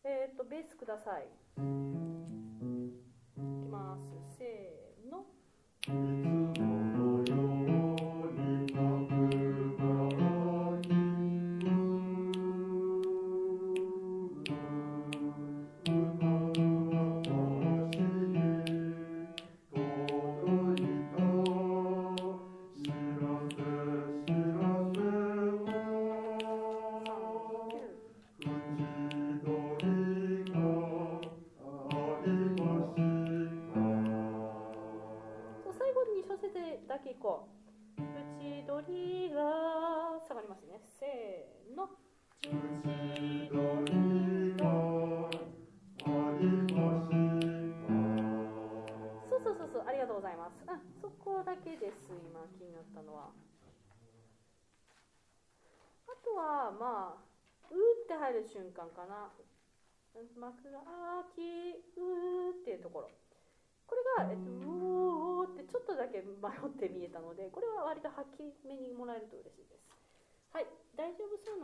ベースください。いきます。せーの。最後に2小節だけいこう。縁取りが下がりますね。せーの。縁取りがありました。そう、ありがとうございます。そこだけです。今気になったのは。あとはまあうって入る瞬間かな。幕が開きうっていうところ。これが、うおーってちょっとだけ迷って見えたので、これは割とはっきりめにもらえると嬉しいです。はい、大丈夫そうな